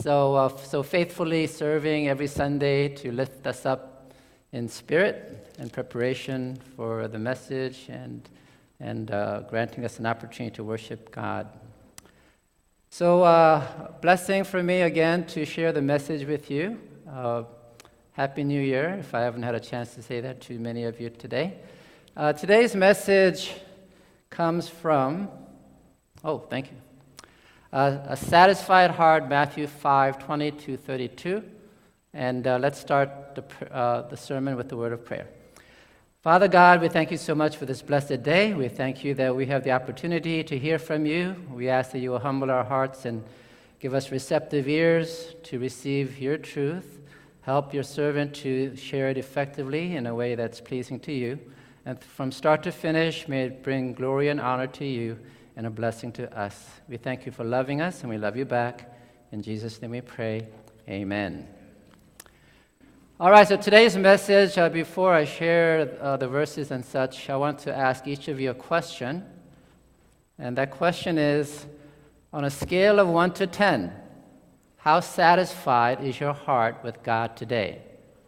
so faithfully serving every Sunday to lift us up in spirit in preparation for the message and granting us an opportunity to worship God. So, blessing for me again to share the message with you. Happy New Year, if I haven't had a chance to say that to many of you today. Today's message comes from, thank you. A satisfied heart, Matthew 5:20-32. And let's start the sermon with the word of prayer. Father God, we thank you so much for this blessed day. We thank you that we have the opportunity to hear from you. We ask that you will humble our hearts and give us receptive ears to receive your truth. Help your servant to share it effectively in a way that's pleasing to you. And from start to finish, may it bring glory and honor to you and a blessing to us. We thank you for loving us, and we love you back. In Jesus' name we pray. Amen. All right, so today's message, before I share the verses and such, I want to ask each of you a question. And that question is, on a scale of 1 to 10, how satisfied is your heart with God today?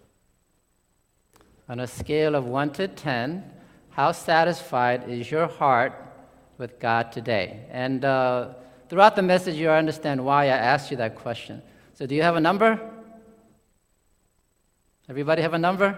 On a scale of 1 to 10, how satisfied is your heart with God today? And throughout the message, you'll understand why I asked you that question. So do you have a number? Everybody have a number?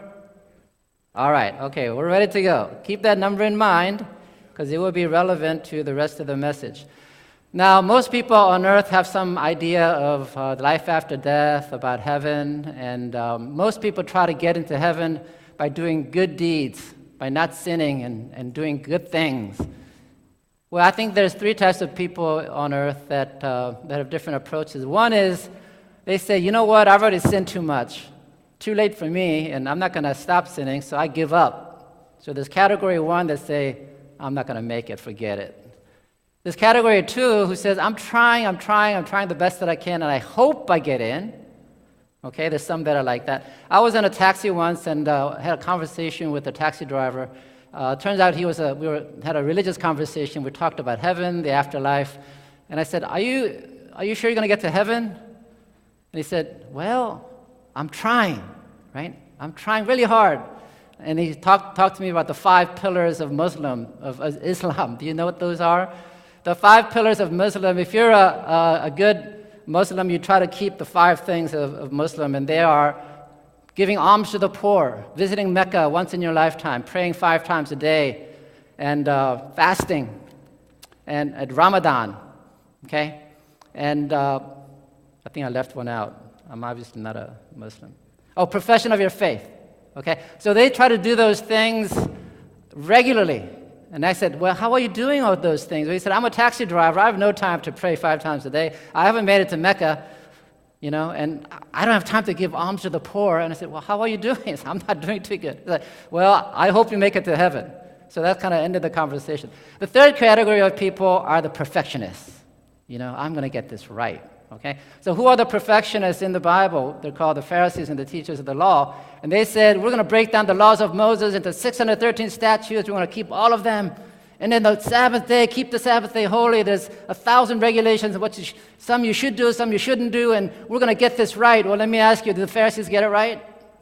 All right, okay, we're ready to go. Keep that number in mind because it will be relevant to the rest of the message. Now, most people on earth have some idea of life after death, about heaven, and most people try to get into heaven by doing good deeds, by not sinning and doing good things. Well, I think there's 3 types of people on earth that have different approaches. One is they say, you know what, I've already sinned too much. Too late for me, and I'm not going to stop sinning, so I give up. So there's category 1 that say, I'm not going to make it, forget it. There's category 2 who says, I'm trying the best that I can, and I hope I get in. Okay, there's some that are like that. I was in a taxi once and had a conversation with a taxi driver. Turns out we had a religious conversation. We talked about heaven, the afterlife, and I said, "Are you sure you're going to get to heaven?" And he said, "Well, I'm trying, right? I'm trying really hard." And he talked to me about the 5 pillars of Islam. Do you know what those are? The 5 pillars of Muslim. If you're a good Muslim, you try to keep the 5 things of Muslim, and they are giving alms to the poor, visiting Mecca once in your lifetime, praying 5 times a day, and fasting, and at Ramadan, okay? And I think I left one out. I'm obviously not a Muslim. Profession of your faith, okay? So they try to do those things regularly. And I said, well, how are you doing all those things? Well, he said, I'm a taxi driver. I have no time to pray 5 times a day. I haven't made it to Mecca, and I don't have time to give alms to the poor. And I said, well, how are you doing? He said, I'm not doing too good. He's like, well, I hope you make it to heaven. So that kind of ended the conversation. The third category of people are the perfectionists. I'm going to get this right. Okay, so who are the perfectionists in the Bible? They're called the Pharisees and the teachers of the law. And they said, we're going to break down the laws of Moses into 613 statutes. We're going to keep all of them. And then the Sabbath day, keep the Sabbath day holy. There's 1,000 regulations of some you should do, some you shouldn't do, and we're going to get this right. Well, let me ask you, did the Pharisees get it right?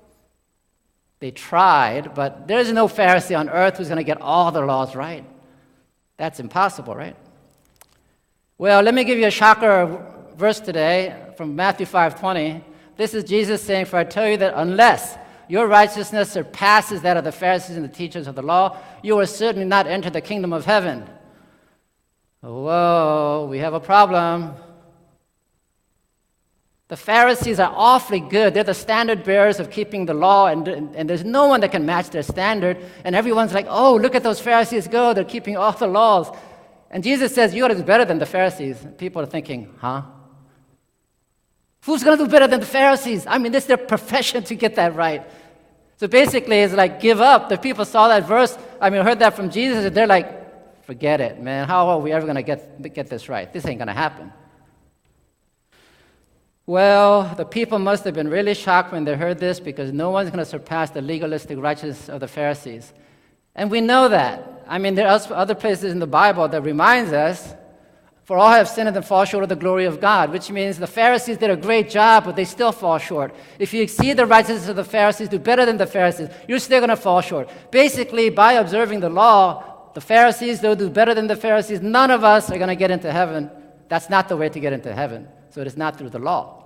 They tried, but there's no Pharisee on earth who's going to get all the laws right. That's impossible, right? Well, let me give you a shocker verse today from Matthew 5:20. This is Jesus saying, for I tell you that unless your righteousness surpasses that of the Pharisees and the teachers of the law, you will certainly not enter the kingdom of heaven. Whoa, we have a problem. The Pharisees are awfully good. They're the standard bearers of keeping the law, and there's no one that can match their standard. And everyone's like, oh, look at those Pharisees go. They're keeping all the laws. And Jesus says, you ought to do better than the Pharisees. People are thinking, huh? Who's going to do better than the Pharisees? I mean, it's their profession to get that right. So basically, it's like, give up. The people saw that verse, heard that from Jesus, and they're like, forget it, man. How are we ever going to get this right? This ain't going to happen. Well, the people must have been really shocked when they heard this because no one's going to surpass the legalistic righteousness of the Pharisees. And we know that. There are other places in the Bible that reminds us For all have sinned and fall short of the glory of God, which means the Pharisees did a great job, but they still fall short. If you exceed the righteousness of the Pharisees, do better than the Pharisees, you're still going to fall short. Basically, by observing the law, the Pharisees, they'll do better than the Pharisees. None of us are going to get into heaven. That's not the way to get into heaven. So it is not through the law.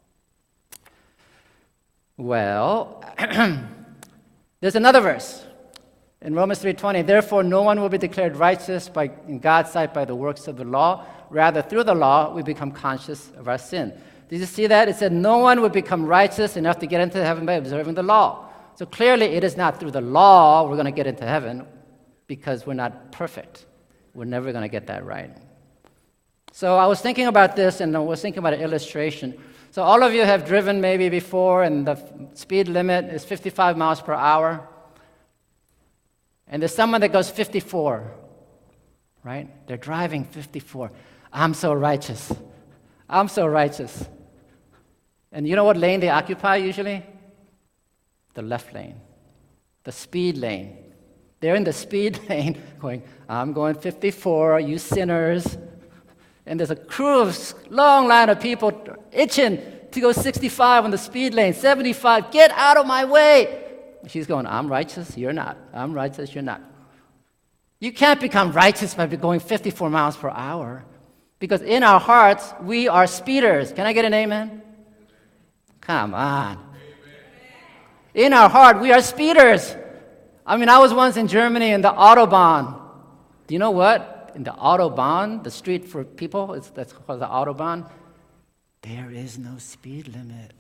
Well, there's another verse. In Romans 3:20, therefore no one will be declared righteous in God's sight by the works of the law. Rather, through the law, we become conscious of our sin. Did you see that? It said no one would become righteous enough to get into heaven by observing the law. So clearly, it is not through the law we're going to get into heaven because we're not perfect. We're never going to get that right. So I was thinking about this, and I was thinking about an illustration. So all of you have driven maybe before, and the speed limit is 55 miles per hour. And there's someone that goes 54, right? They're driving 54. I'm so righteous. I'm so righteous. And you know what lane they occupy usually? The left lane, the speed lane. They're in the speed lane going, I'm going 54, you sinners. And there's a crew of long line of people itching to go 65 on the speed lane, 75, get out of my way. She's going, I'm righteous, you're not. I'm righteous, you're not. You can't become righteous by going 54 miles per hour because in our hearts, we are speeders. Can I get an amen? Come on. In our heart, we are speeders. I mean, I was once in Germany in the Autobahn. Do you know what? In the Autobahn, the street for people, that's called the Autobahn, there is no speed limit.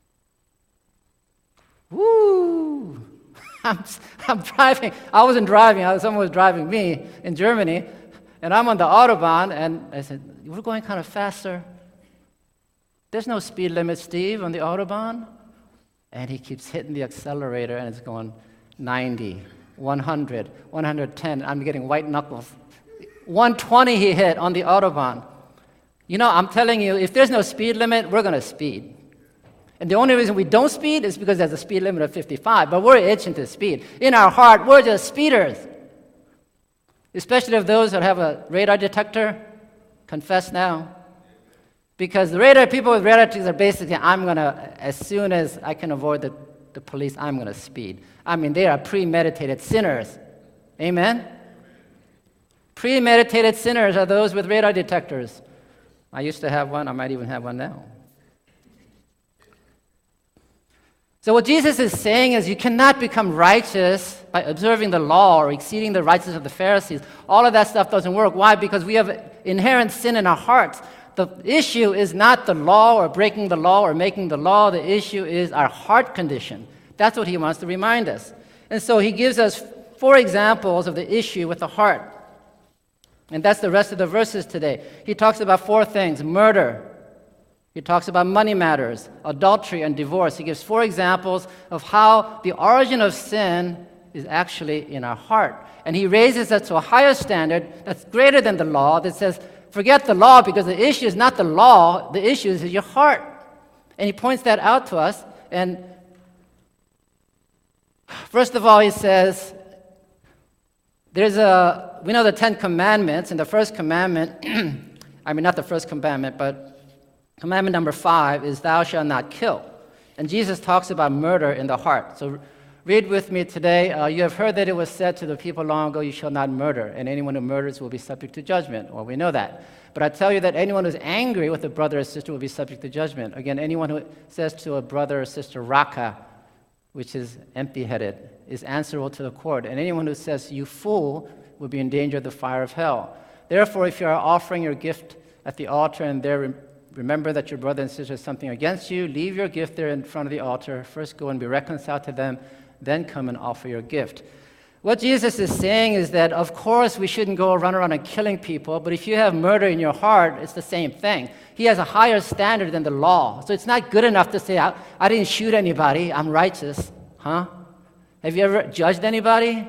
Woo! I'm driving. I wasn't driving. Someone was driving me in Germany, and I'm on the Autobahn, and I said, we're going kind of faster. There's no speed limit, Steve, on the Autobahn. And he keeps hitting the accelerator, and it's going 90, 100, 110. I'm getting white knuckles. 120 he hit on the Autobahn. You know, I'm telling you, if there's no speed limit, we're going to speed. And the only reason we don't speed is because there's a speed limit of 55, but we're itching to speed. In our heart, we're just speeders. Especially if those that have a radar detector, confess now. Because the people with radar detectors are basically, as soon as I can avoid the police, I'm going to speed. I mean, they are premeditated sinners. Amen? Premeditated sinners are those with radar detectors. I used to have one. I might even have one now. So what Jesus is saying is you cannot become righteous by observing the law or exceeding the righteousness of the Pharisees. All of that stuff doesn't work. Why? Because we have inherent sin in our hearts. The issue is not the law or breaking the law or making the law. The issue is our heart condition. That's what he wants to remind us. And so he gives us 4 examples of the issue with the heart. And that's the rest of the verses today. He talks about 4 things: murder. He talks about money matters, adultery, and divorce. He gives 4 examples of how the origin of sin is actually in our heart. And he raises us to a higher standard that's greater than the law, that says, forget the law because the issue is not the law, the issue is your heart. And he points that out to us. And first of all, he says, we know the 10 commandments, and the first commandment, not the first commandment, but commandment number 5 is thou shalt not kill. And Jesus talks about murder in the heart. So read with me today. You have heard that it was said to the people long ago, you shall not murder, and anyone who murders will be subject to judgment. Well, we know that. But I tell you that anyone who's angry with a brother or sister will be subject to judgment. Again, anyone who says to a brother or sister, raka, which is empty-headed, is answerable to the court. And anyone who says, you fool, will be in danger of the fire of hell. Therefore, if you are offering your gift at the altar and there remember that your brother and sister has something against you, leave your gift there in front of the altar. First go and be reconciled to them, then come and offer your gift. What Jesus is saying is that, of course, we shouldn't go run around and killing people, but if you have murder in your heart, it's the same thing. He has a higher standard than the law. So it's not good enough to say, I didn't shoot anybody, I'm righteous. Huh? Have you ever judged anybody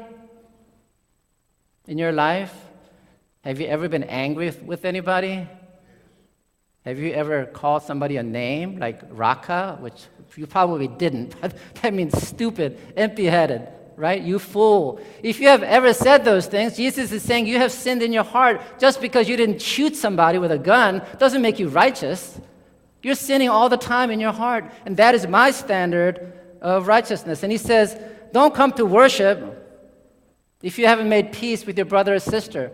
in your life? Have you ever been angry with anybody? Have you ever called somebody a name, like Raka, which you probably didn't, but that means stupid, empty-headed, right? You fool. If you have ever said those things, Jesus is saying you have sinned in your heart. Just because you didn't shoot somebody with a gun doesn't make you righteous. You're sinning all the time in your heart, and that is my standard of righteousness. And he says, don't come to worship if you haven't made peace with your brother or sister.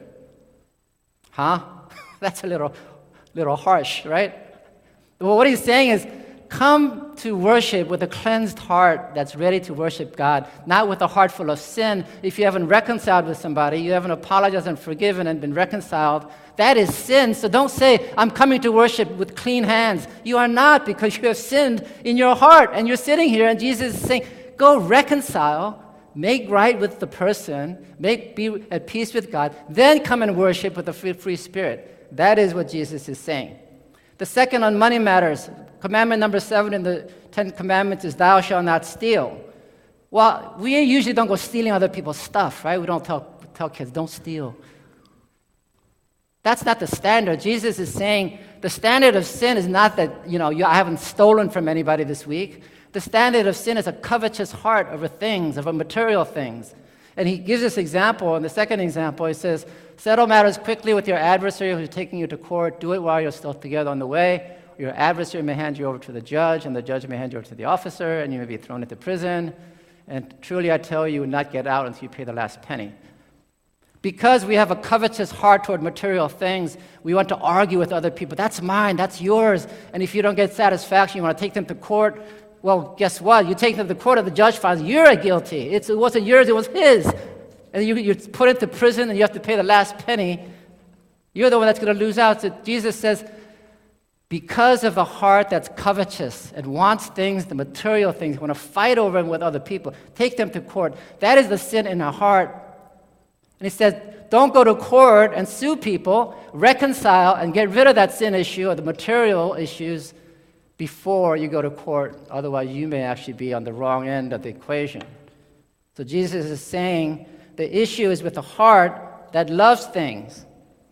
Huh? That's a little harsh, right? Well, what he's saying is, come to worship with a cleansed heart that's ready to worship God, not with a heart full of sin. If you haven't reconciled with somebody, you haven't apologized and forgiven and been reconciled, that is sin. So don't say, I'm coming to worship with clean hands. You are not, because you have sinned in your heart. And you're sitting here, and Jesus is saying, go reconcile, make right with the person, be at peace with God, then come and worship with a free spirit. That is what Jesus is saying. The second on money matters. Commandment number 7 in the 10 Commandments is, thou shalt not steal. Well, we usually don't go stealing other people's stuff, right? We don't tell kids, don't steal. That's not the standard. Jesus is saying the standard of sin is not that, I haven't stolen from anybody this week. The standard of sin is a covetous heart over things, over material things. And he gives this example. In the second example, he says, settle matters quickly with your adversary who's taking you to court. Do it while you're still together on the way. Your adversary may hand you over to the judge, and the judge may hand you over to the officer, and you may be thrown into prison. And truly I tell you, you will not get out until you pay the last penny. Because we have a covetous heart toward material things, we want to argue with other people. That's mine, that's yours. And if you don't get satisfaction, you want to take them to court. Well, guess what? You take them to court, and the judge finds you're guilty. It wasn't yours, it was his. And you put into prison, and you have to pay the last penny. You're the one that's going to lose out. So Jesus says, because of the heart that's covetous and wants things, the material things, want to fight over them with other people, take them to court. That is the sin in our heart. And he says, don't go to court and sue people, reconcile and get rid of that sin issue or the material issues before you go to court. Otherwise, you may actually be on the wrong end of the equation. So Jesus is saying the issue is with the heart that loves things.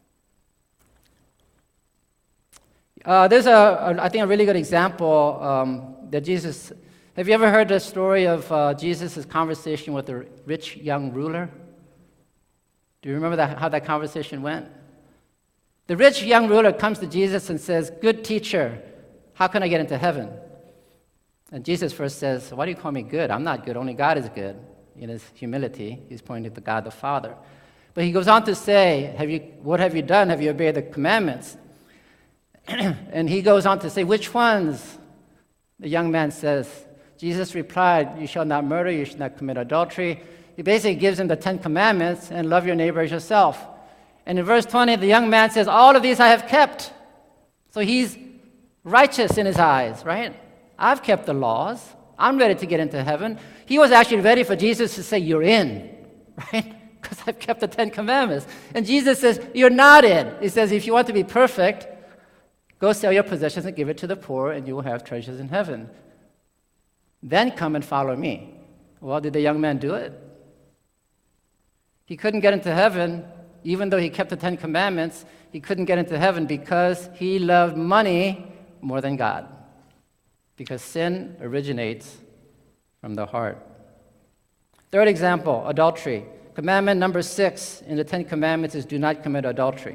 There's I think a really good example that Jesus. Have you ever heard the story of Jesus' conversation with the rich young ruler? Do you remember how that conversation went? The rich young ruler comes to Jesus and says, "Good teacher, how can I get into heaven?" And Jesus first says, "Why do you call me good? I'm not good. Only God is good." In his humility, he's pointing to God the Father. But he goes on to say, "What have you done? Have you obeyed the commandments?" And he goes on to say, "Which ones?" The young man says, Jesus replied, "You shall not murder, you shall not commit adultery." He basically gives him the 10 commandments and love your neighbor as yourself. And in verse 20, the young man says, "All of these I have kept." So he's righteous in his eyes, right? I've kept the laws. I'm ready to get into heaven. He was actually ready for Jesus to say, "You're in," right? Because I've kept the 10 commandments. And Jesus says, "You're not in." He says, "If you want to be perfect, go sell your possessions and give it to the poor, and you will have treasures in heaven. Then come and follow me." Well, did the young man do it? He couldn't get into heaven, even though he kept the 10 commandments. He couldn't get into heaven because he loved money more than God. Because sin originates from the heart. Third example, adultery. Commandment number 6 in the 10 commandments is do not commit adultery.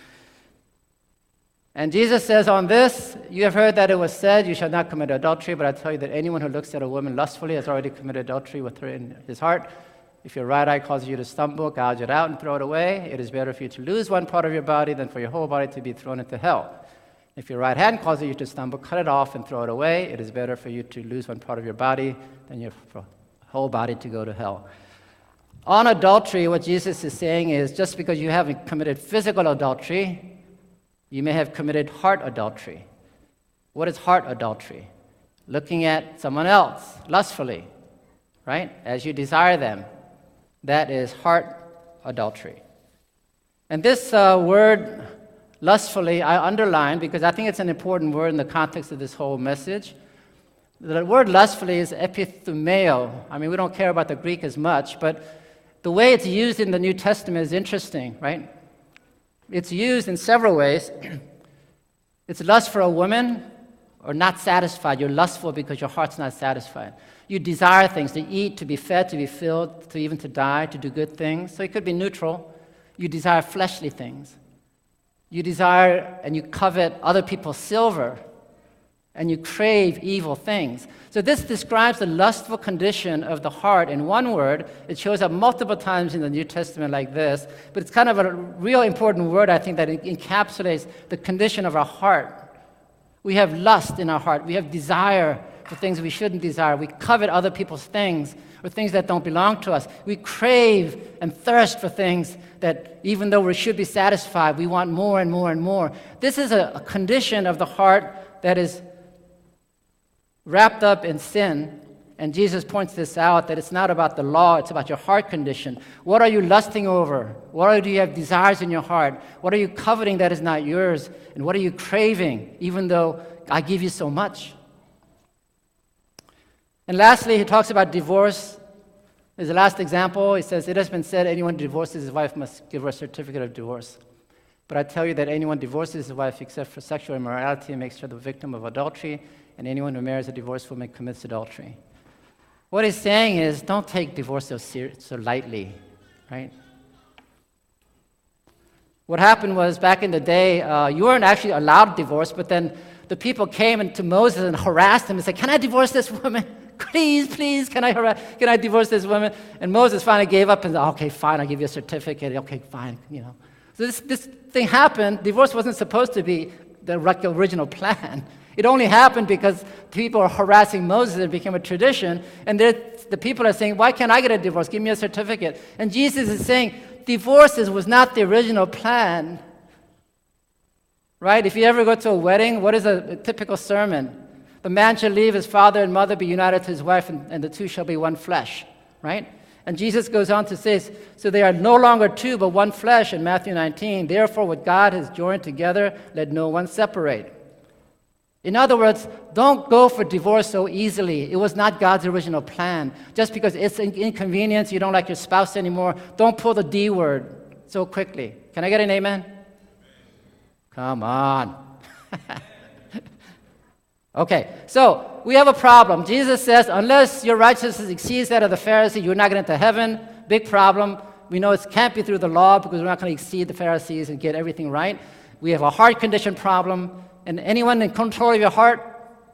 And Jesus says on this, "You have heard that it was said, you shall not commit adultery, but I tell you that anyone who looks at a woman lustfully has already committed adultery with her in his heart. If your right eye causes you to stumble, gouge it out and throw it away. It is better for you to lose one part of your body than for your whole body to be thrown into hell. If your right hand causes you to stumble, cut it off and throw it away. It is better for you to lose one part of your body than your whole body to go to hell." On adultery, what Jesus is saying is just because you haven't committed physical adultery, you may have committed heart adultery. What is heart adultery? Looking at someone else lustfully, right? As you desire them. That is heart adultery. And this word, lustfully, I underline because I think it's an important word in the context of this whole message. The word lustfully is epithumeo. I mean, we don't care about the Greek as much, but the way it's used in the New Testament is interesting, right? It's used in several ways. It's lust for a woman, or not satisfied. You're lustful because your heart's not satisfied. You desire things, to eat, to be fed, to be filled, to even to die, to do good things. So it could be neutral. You desire fleshly things. You desire and you covet other people's silver, and you crave evil things. So this describes the lustful condition of the heart in one word. It shows up multiple times in the New Testament like this, but it's kind of a real important word, I think, that encapsulates the condition of our heart. We have lust in our heart. We have desire for things we shouldn't desire. We covet other people's things or things that don't belong to us. We crave and thirst for things that even though we should be satisfied, we want more and more and more. This is a condition of the heart that is wrapped up in sin, and Jesus points this out, that it's not about the law, it's about your heart condition. What are you lusting over? What do you have desires in your heart? What are you coveting that is not yours? And what are you craving, even though I give you so much? And lastly, he talks about divorce. As the last example, he says, it has been said anyone who divorces his wife must give her a certificate of divorce. But I tell you that anyone who divorces his wife except for sexual immorality makes her the victim of adultery, and anyone who marries a divorced woman commits adultery. What he's saying is, don't take divorce so lightly, right? What happened was, back in the day, you weren't actually allowed divorce, but then the people came to Moses and harassed him and said, can I divorce this woman? Please, can I divorce this woman? And Moses finally gave up and said, okay, fine, I'll give you a certificate. Okay, fine, So this thing happened. Divorce wasn't supposed to be the original plan. It only happened because people are harassing Moses. It became a tradition. And the people are saying, why can't I get a divorce? Give me a certificate. And Jesus is saying, divorces was not the original plan. Right? If you ever go to a wedding, what is a typical sermon? The man shall leave his father and mother, be united to his wife, and the two shall be one flesh. Right? And Jesus goes on to say, so they are no longer two, but one flesh in Matthew 19. Therefore, what God has joined together, let no one separate. In other words, don't go for divorce so easily. It was not God's original plan. Just because it's an inconvenience, you don't like your spouse anymore, don't pull the D word so quickly. Can I get an amen? Come on. Okay, so we have a problem. Jesus says, unless your righteousness exceeds that of the Pharisee, you're not going to heaven. Big problem. We know it can't be through the law because we're not going to exceed the Pharisees and get everything right. We have a heart condition problem. And anyone in control of your heart?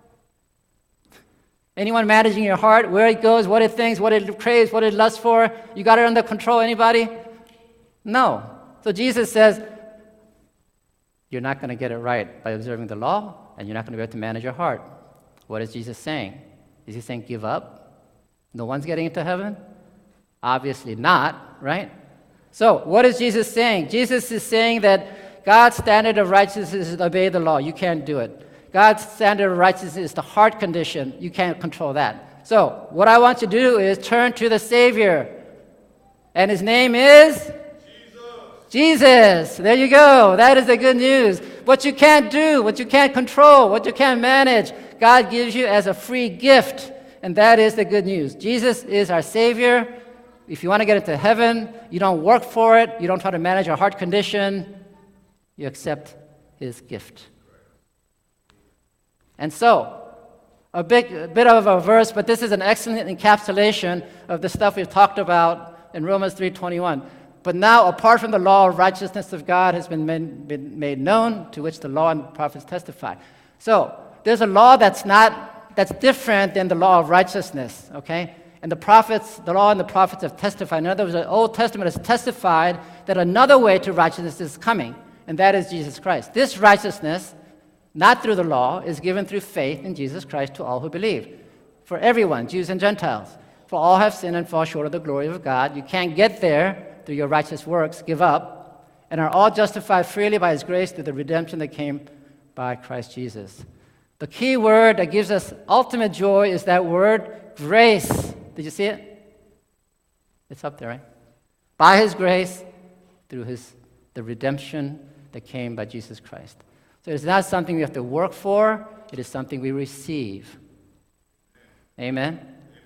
Anyone managing your heart? Where it goes, what it thinks, what it craves, what it lusts for? You got it under control, anybody? No. So Jesus says, you're not going to get it right by observing the law, and you're not going to be able to manage your heart. What is Jesus saying? Is he saying give up? No one's getting into heaven? Obviously not, right? So what is Jesus saying? Jesus is saying that God's standard of righteousness is to obey the law. You can't do it. God's standard of righteousness is the heart condition. You can't control that. So what I want you to do is turn to the Savior. And his name is? Jesus. There you go. That is the good news. What you can't do, what you can't control, what you can't manage, God gives you as a free gift. And that is the good news. Jesus is our Savior. If you want to get into heaven, you don't work for it. You don't try to manage your heart condition. You accept his gift. And so, a bit of a verse, but this is an excellent encapsulation of the stuff we've talked about in Romans 3:21. But now, apart from the law, righteousness of God has been made known, to which the law and the prophets testify. So, there's a law that's different than the law of righteousness, okay? And the law and the prophets have testified. In other words, the Old Testament has testified that another way to righteousness is coming. And that is Jesus Christ. This righteousness, not through the law, is given through faith in Jesus Christ to all who believe. For everyone, Jews and Gentiles. For all have sinned and fall short of the glory of God. You can't get there through your righteous works. Give up. And are all justified freely by his grace through the redemption that came by Christ Jesus. The key word that gives us ultimate joy is that word, grace. Did you see it? It's up there, right? By his grace, through the redemption that came by Jesus Christ. So it's not something we have to work for, it is something we receive. Amen?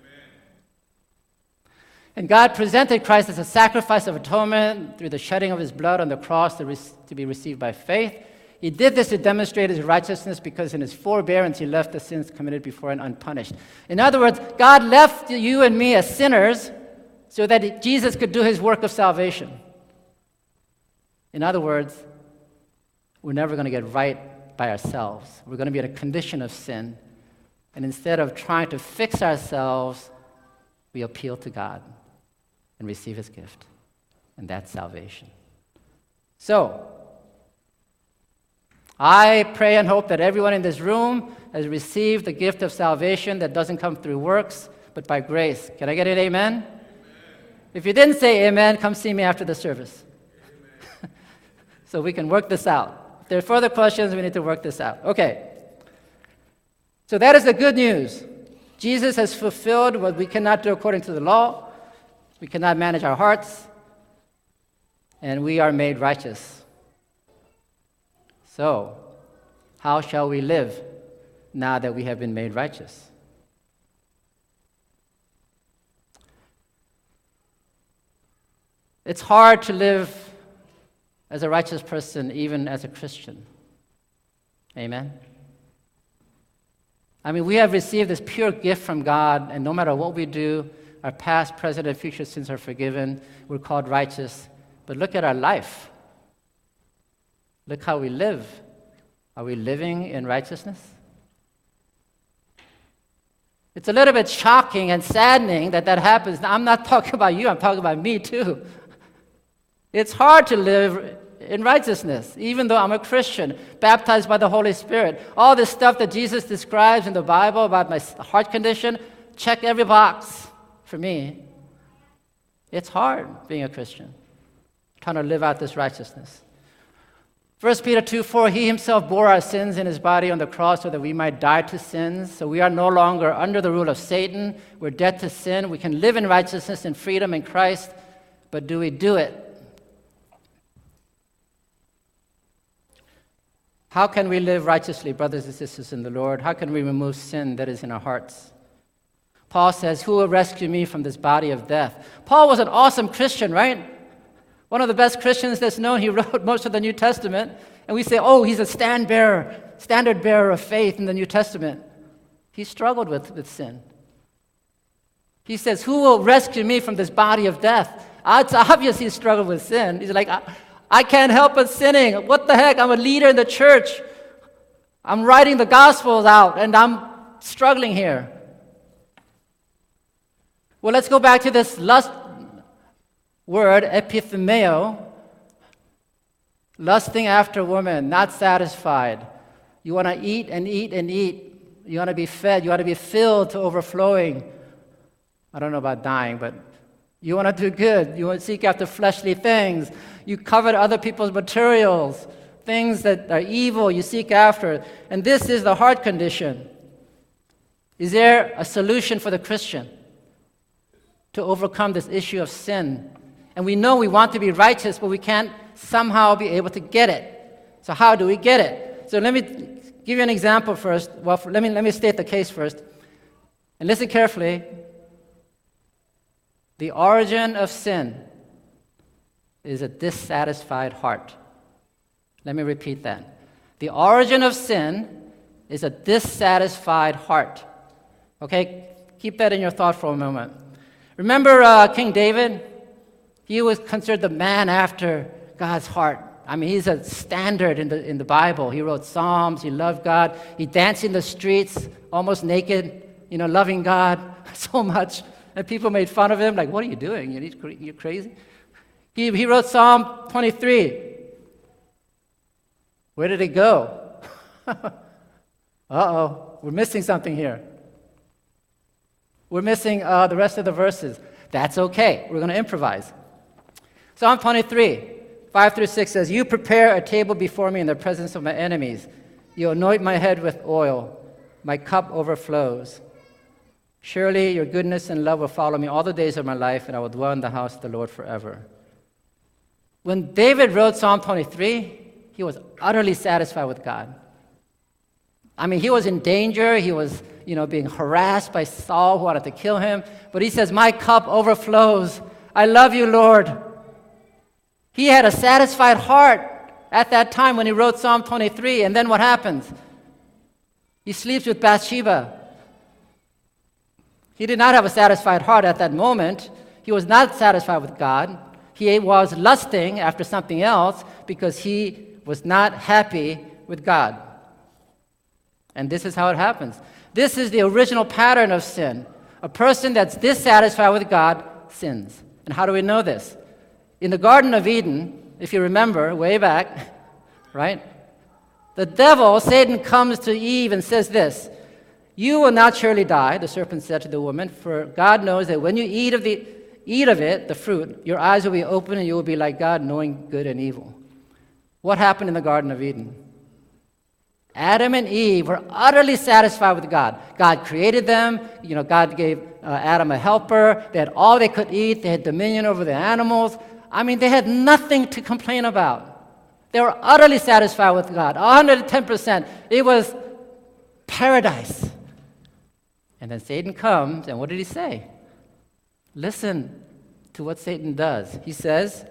And God presented Christ as a sacrifice of atonement through the shedding of his blood on the cross to be received by faith. He did this to demonstrate his righteousness because in his forbearance he left the sins committed before and unpunished. In other words, God left you and me as sinners so that Jesus could do his work of salvation. In other words, we're never going to get right by ourselves. We're going to be in a condition of sin. And instead of trying to fix ourselves, we appeal to God and receive his gift. And that's salvation. So, I pray and hope that everyone in this room has received the gift of salvation that doesn't come through works, but by grace. Can I get an amen? Amen. If you didn't say amen, come see me after the service. So we can work this out. If there are further questions, we need to work this out. Okay. So that is the good news. Jesus has fulfilled what we cannot do according to the law. We cannot manage our hearts. And we are made righteous. So, how shall we live now that we have been made righteous? It's hard to live as a righteous person, even as a Christian. Amen? I mean, we have received this pure gift from God, and no matter what we do, our past, present, and future sins are forgiven. We're called righteous. But look at our life. Look how we live. Are we living in righteousness? It's a little bit shocking and saddening that happens. Now, I'm not talking about you, I'm talking about me too. It's hard to live in righteousness, even though I'm a Christian, baptized by the Holy Spirit. All this stuff that Jesus describes in the Bible about my heart condition, check every box for me. It's hard being a Christian, trying to live out this righteousness. 1 Peter 2:4, he himself bore our sins in his body on the cross so that we might die to sins. So we are no longer under the rule of Satan. We're dead to sin. We can live in righteousness and freedom in Christ, but do we do it? How can we live righteously, brothers and sisters in the Lord? How can we remove sin that is in our hearts? Paul says, who will rescue me from this body of death? Paul was an awesome Christian, right? One of the best Christians that's known. He wrote most of the New Testament. And we say, oh, he's a standard bearer of faith in the New Testament. He struggled with sin. He says, who will rescue me from this body of death? It's obvious he struggled with sin. He's like, I can't help but sinning. What the heck? I'm a leader in the church. I'm writing the Gospels out, and I'm struggling here. Well, let's go back to this lust word, epithumeo. Lusting after women, not satisfied. You want to eat and eat and eat. You want to be fed. You want to be filled to overflowing. I don't know about dying, but you want to do good. You want to seek after fleshly things. You covet other people's materials, things that are evil you seek after. And this is the heart condition. Is there a solution for the Christian to overcome this issue of sin? And we know we want to be righteous, but we can't somehow be able to get it. So how do we get it? So let me give you an example first. Well, let me state the case first. And listen carefully. The origin of sin is a dissatisfied heart. Let me repeat that. The origin of sin is a dissatisfied heart. Okay? Keep that in your thought for a moment. Remember King David? He was considered the man after God's heart. I mean, he's a standard in the Bible. He wrote Psalms. He loved God. He danced in the streets, almost naked, loving God so much. And people made fun of him, like, what are you doing? You're crazy? He wrote Psalm 23. Where did it go? Uh-oh, we're missing something here. We're missing the rest of the verses. That's okay. We're going to improvise. Psalm 23, 5-6 says, you prepare a table before me in the presence of my enemies. You anoint my head with oil. My cup overflows. Surely your goodness and love will follow me all the days of my life, and I will dwell in the house of the Lord forever. When David wrote Psalm 23, he was utterly satisfied with God. I mean, he was in danger. He was, being harassed by Saul who wanted to kill him. But he says, my cup overflows. I love you, Lord. He had a satisfied heart. at that time when he wrote Psalm 23. And then what happens? He sleeps with Bathsheba. He did not have a satisfied heart at that moment. He was not satisfied with God. He was lusting after something else because he was not happy with God. And this is how it happens. This is the original pattern of sin. A person that's dissatisfied with God sins. And how do we know this? In the Garden of Eden, if you remember way back, right? The devil, Satan, comes to Eve and says this, "You will not surely die," the serpent said to the woman, "for God knows that when you eat of it, the fruit, your eyes will be open and you will be like God, knowing good and evil." What happened in the Garden of Eden? Adam and Eve were utterly satisfied with God. God created them. God gave Adam a helper. They had all they could eat. They had dominion over the animals. They had nothing to complain about. They were utterly satisfied with God, 110%. It was paradise. And then Satan comes, and what did he say? Listen to what Satan does. He says,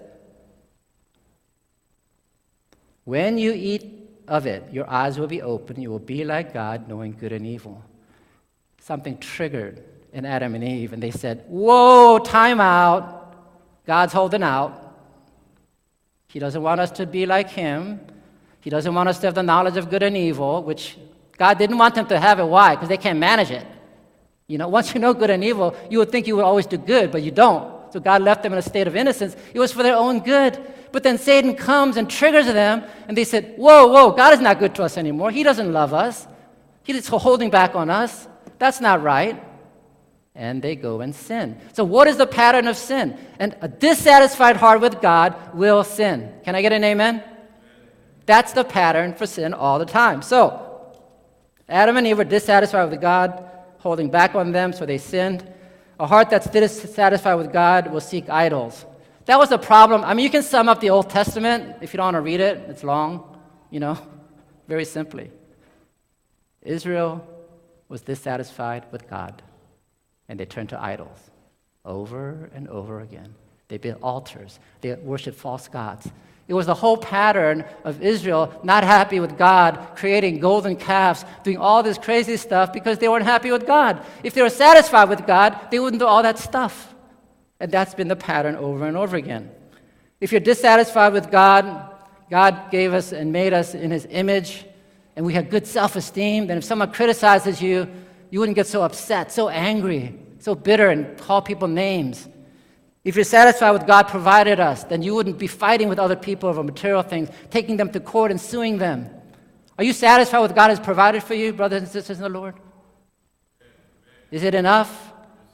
"When you eat of it, your eyes will be open. You will be like God, knowing good and evil." Something triggered in Adam and Eve, and they said, "Whoa, time out. God's holding out. He doesn't want us to be like him. He doesn't want us to have the knowledge of good and evil," which God didn't want them to have it. Why? Because they can't manage it. Once you know good and evil, you would think you would always do good, but you don't. So God left them in a state of innocence. It was for their own good. But then Satan comes and triggers them, and they said, whoa, God is not good to us anymore. He doesn't love us. He's holding back on us. That's not right. And they go and sin. So what is the pattern of sin? And a dissatisfied heart with God will sin. Can I get an amen? That's the pattern for sin all the time. So Adam and Eve were dissatisfied with God, holding back on them, so they sinned. A heart that's dissatisfied with God will seek idols. That was the problem. You can sum up the Old Testament if you don't want to read it. It's long, very simply. Israel was dissatisfied with God, and they turned to idols over and over again. They built altars. They worshiped false gods. It was the whole pattern of Israel not happy with God, creating golden calves, doing all this crazy stuff because they weren't happy with God. If they were satisfied with God, they wouldn't do all that stuff. And that's been the pattern over and over again. If you're dissatisfied with God, God gave us and made us in his image, and we have good self-esteem, then if someone criticizes you, you wouldn't get so upset, so angry, so bitter, and call people names. If you're satisfied with God provided us, then you wouldn't be fighting with other people over material things, taking them to court and suing them. Are you satisfied with God has provided for you, brothers and sisters in the Lord? Is it enough?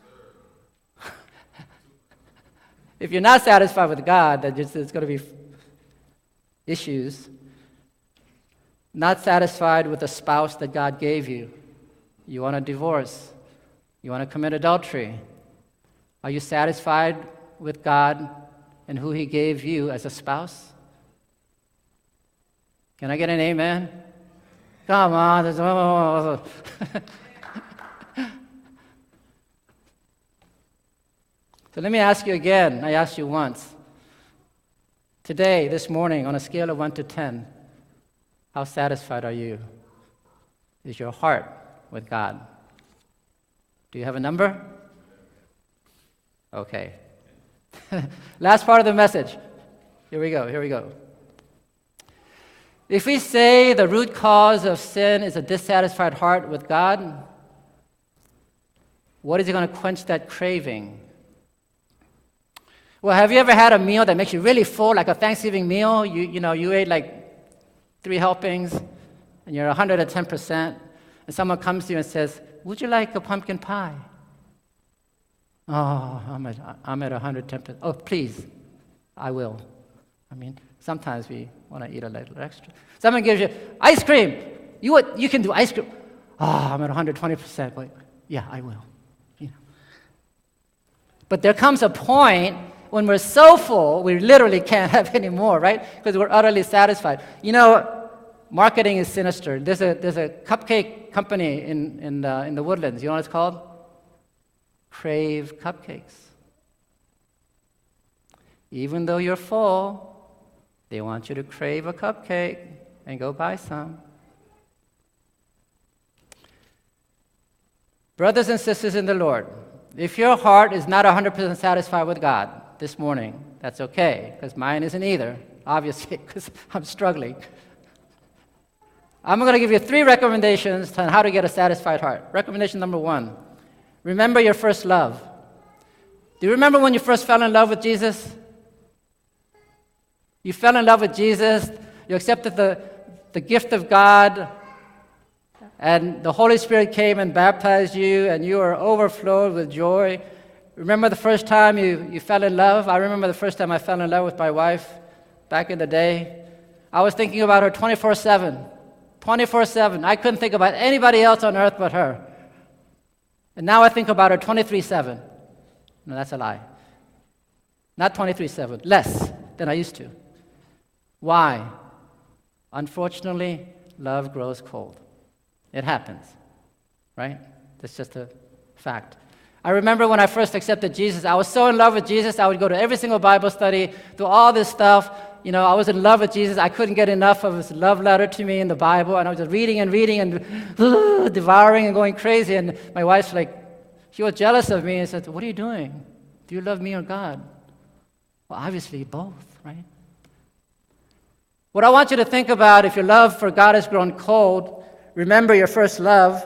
If you're not satisfied with God, then there's going to be issues. Not satisfied with the spouse that God gave you. You want a divorce. You want to commit adultery. Are you satisfied with God and who he gave you as a spouse? Can I get an amen? Come on. So let me ask you again. I asked you once. Today, this morning, on a scale of 1 to 10, how satisfied are you? Is your heart with God? Do you have a number? Okay. Last part of the message. Here we go. If we say the root cause of sin is a dissatisfied heart with God, what is it going to quench that craving? Well, have you ever had a meal that makes you really full, like a Thanksgiving meal? You ate like 3 helpings, and you're 110%, and someone comes to you and says, "Would you like a pumpkin pie?" Oh, I'm at 110%. Oh, please, I will. Sometimes we want to eat a little extra. Someone gives you ice cream. You can do ice cream. Oh, I'm at 120%. But yeah, I will. But there comes a point when we're so full, we literally can't have any more, right? Because we're utterly satisfied. Marketing is sinister. There's a cupcake company in the Woodlands. You know what it's called? Crave Cupcakes. Even though you're full, They want you to crave a cupcake and go buy some. Brothers and sisters in the Lord, if your heart is not 100% satisfied with God this morning, that's okay, because mine isn't either, obviously, because I'm struggling. I'm going to give you 3 recommendations on how to get a satisfied heart. Recommendation number 1, remember your first love. Do you remember when you first fell in love with Jesus? You fell in love with Jesus, you accepted the gift of God, and the Holy Spirit came and baptized you, and you were overflowed with joy. Remember the first time you fell in love? I remember the first time I fell in love with my wife back in the day. I was thinking about her 24/7. 24/7. I couldn't think about anybody else on earth but her. And now I think about her 23/7. No, that's a lie. Not 23/7. Less than I used to. Why? Unfortunately, love grows cold. It happens, right? That's just a fact. I remember when I first accepted Jesus, I was so in love with Jesus, I would go to every single Bible study, do all this stuff. You know, I was in love with Jesus. I couldn't get enough of his love letter to me in the Bible, and I was just reading and devouring and going crazy. And my wife's like, she was jealous of me and said, "What are you doing? Do you love me or God?" Well, obviously both, right? What I want you to think about, if your love for God has grown cold, remember your first love.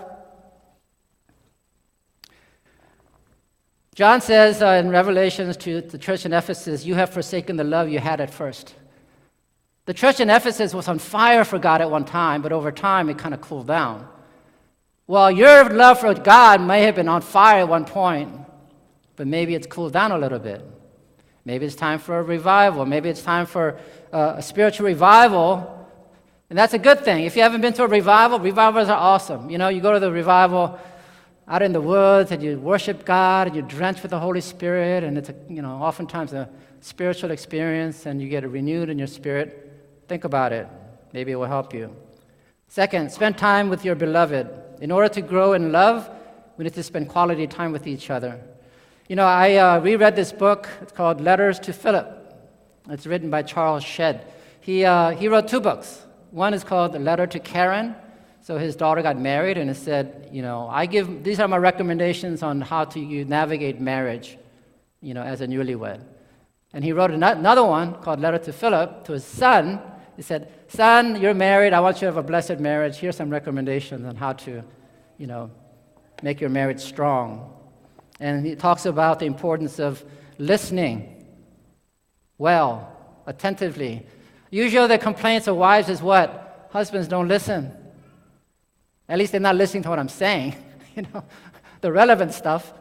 John says in Revelations to the church in Ephesus, "You have forsaken the love you had at first." The church in Ephesus was on fire for God at one time, but over time it kind of cooled down. Well, your love for God may have been on fire at one point, but maybe it's cooled down a little bit. Maybe it's time for a revival. Maybe it's time for a spiritual revival. And that's a good thing. If you haven't been to a revival, revivals are awesome. You know, you go to the revival out in the woods and you worship God and you're drenched with the Holy Spirit, and it's oftentimes a spiritual experience, and you get renewed in your spirit. Think about it. Maybe it will help you. Second, spend time with your beloved. In order to grow in love, we need to spend quality time with each other. You know, I reread this book. It's called Letters to Philip. It's written by Charles Shedd. He wrote 2 books. One is called The Letter to Karen. So his daughter got married, and it said, these are my recommendations on how to navigate marriage, as a newlywed. And he wrote another one called Letter to Philip to his son. He said, "Son, you're married. I want you to have a blessed marriage. Here's some recommendations on how to, make your marriage strong." And he talks about the importance of listening well, attentively. Usually the complaints of wives is what? Husbands don't listen. At least they're not listening to what I'm saying, the relevant stuff.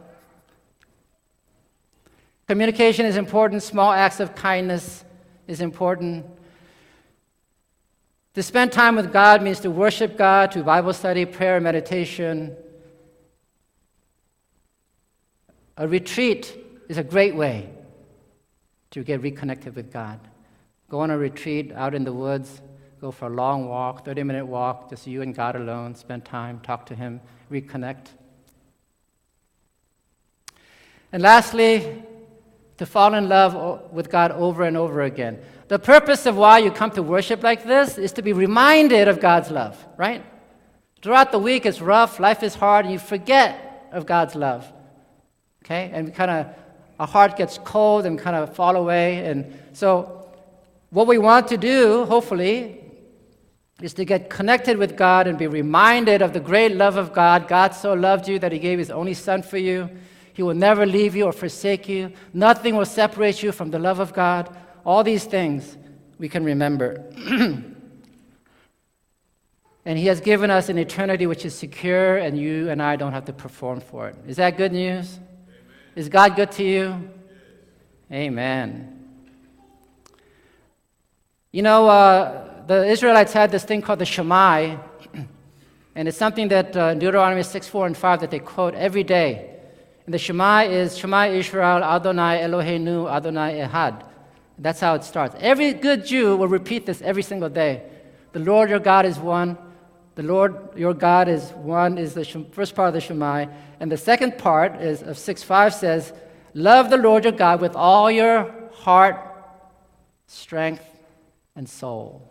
Communication is important. Small acts of kindness is important. To spend time with God means to worship God, to Bible study, prayer, meditation. A retreat is a great way to get reconnected with God. Go on a retreat out in the woods, go for a long walk, 30-minute walk, just you and God alone, spend time, talk to Him, reconnect. And lastly, to fall in love with God over and over again. The purpose of why you come to worship like this is to be reminded of God's love, right? Throughout the week, it's rough, life is hard, and you forget of God's love. Okay? And our heart gets cold and kind of fall away. And so what we want to do, hopefully, is to get connected with God and be reminded of the great love of God. God so loved you that He gave His only Son for you. He will never leave you or forsake you. Nothing will separate you from the love of God. All these things we can remember. And He has given us an eternity which is secure, and you and I don't have to perform for it. Is that good news? Amen. Is God good to you? Yes. Amen. The Israelites had this thing called the Shema, and it's something that Deuteronomy 6:4 and 5 that they quote every day. And the Shema is Shema Israel Adonai Eloheinu Adonai Ehad. That's how it starts. Every good Jew will repeat this every single day. The Lord your God is one. The Lord your God is one is the first part of the Shema. And the second part of 6:5 says, love the Lord your God with all your heart, strength, and soul.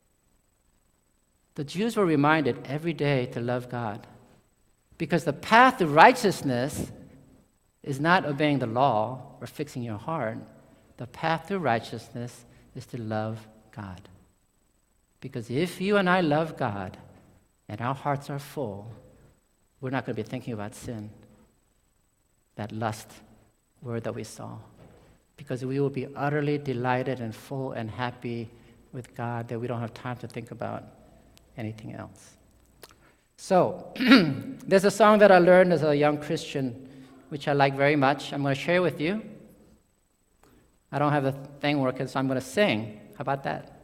The Jews were reminded every day to love God, because the path to righteousness is not obeying the law or fixing your heart. The path to righteousness is to love God. Because if you and I love God and our hearts are full, we're not going to be thinking about sin, that lust word that we saw. Because we will be utterly delighted and full and happy with God that we don't have time to think about anything else. So, there's a song that I learned as a young Christian, which I like very much. I'm going to share with you. I don't have the thing working, so I'm going to sing. How about that?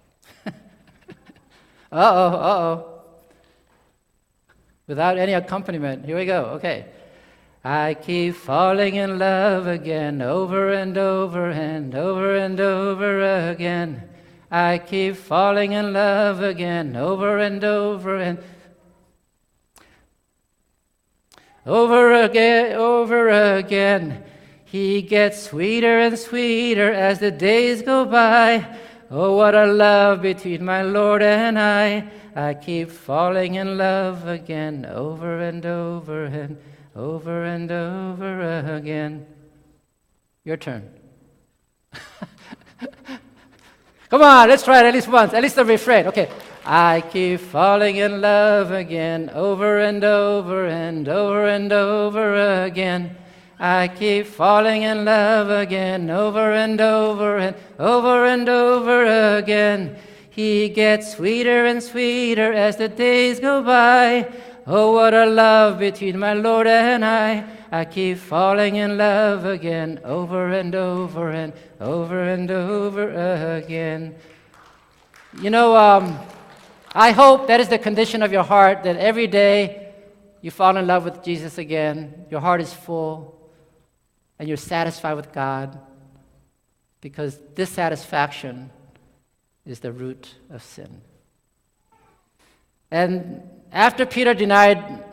Uh-oh. Without any accompaniment. Here we go. Okay. I keep falling in love again, over and over and over and over again. I keep falling in love again, over and over and over again. He gets sweeter and sweeter as the days go by. Oh, what a love between my Lord and I. I keep falling in love again, over and over and over and over again. Your turn. Come on, let's try it at least once, at least the refrain. Okay. I keep falling in love again, over and over and over and over again. I keep falling in love again, over and over and over and over again. He gets sweeter and sweeter as the days go by. Oh, what a love between my Lord and I. I keep falling in love again, over and over and over and over again. You know, I hope that is the condition of your heart, that every day you fall in love with Jesus again. Your heart is full and you're satisfied with God, because dissatisfaction is the root of sin. And after Peter denied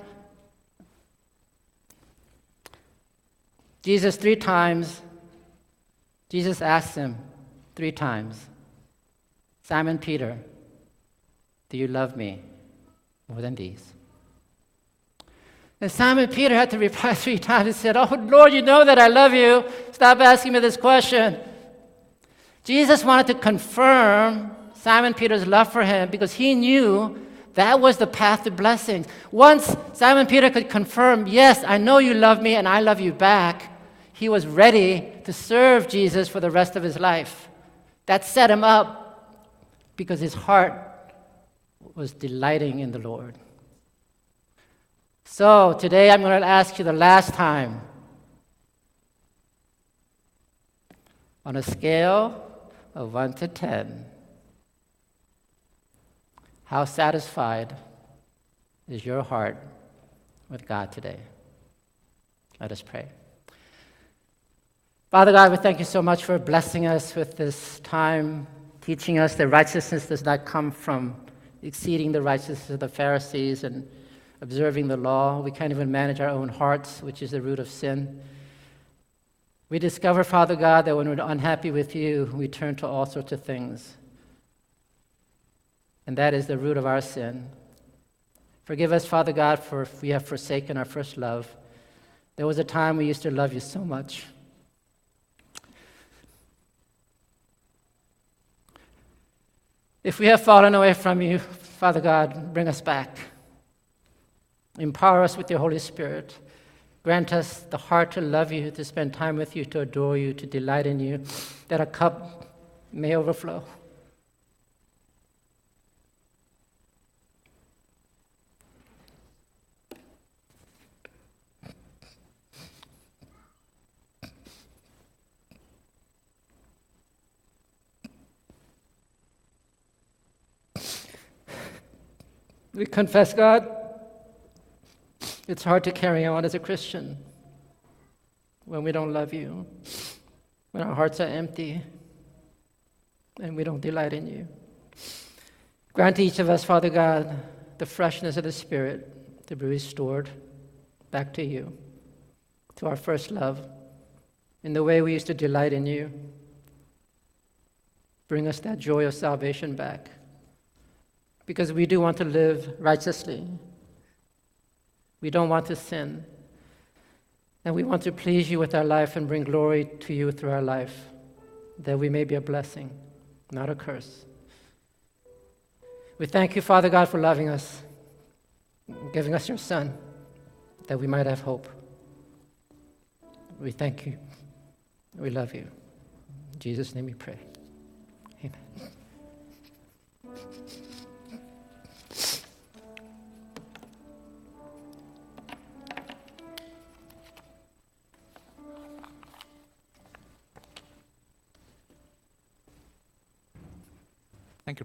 Jesus 3 times, Jesus asked him 3 times, Simon Peter, do you love me more than these? And Simon Peter had to reply 3 times. He said, oh, Lord, you know that I love you. Stop asking me this question. Jesus wanted to confirm Simon Peter's love for him because he knew that was the path to blessings. Once Simon Peter could confirm, yes, I know you love me and I love you back, he was ready to serve Jesus for the rest of his life. That set him up because his heart was delighting in the Lord. So today I'm going to ask you the last time, on a scale of 1 to 10, how satisfied is your heart with God today? Let us pray. Father God, we thank you so much for blessing us with this time, teaching us that righteousness does not come from exceeding the righteousness of the Pharisees and observing the law. We can't even manage our own hearts, which is the root of sin. We discover, Father God, that when we're unhappy with you, we turn to all sorts of things. And that is the root of our sin. Forgive us, Father God, for if we have forsaken our first love. There was a time we used to love you so much. If we have fallen away from you, Father God, bring us back. Empower us with your Holy Spirit. Grant us the heart to love you, to spend time with you, to adore you, to delight in you, that a cup may overflow. We confess, God, it's hard to carry on as a Christian when we don't love you, when our hearts are empty, and we don't delight in you. Grant each of us, Father God, the freshness of the Spirit to be restored back to you, to our first love, in the way we used to delight in you. Bring us that joy of salvation back. Because we do want to live righteously. We don't want to sin. And we want to please you with our life and bring glory to you through our life, that we may be a blessing, not a curse. We thank you, Father God, for loving us, giving us your Son, that we might have hope. We thank you. We love you. In Jesus' name we pray. Amen.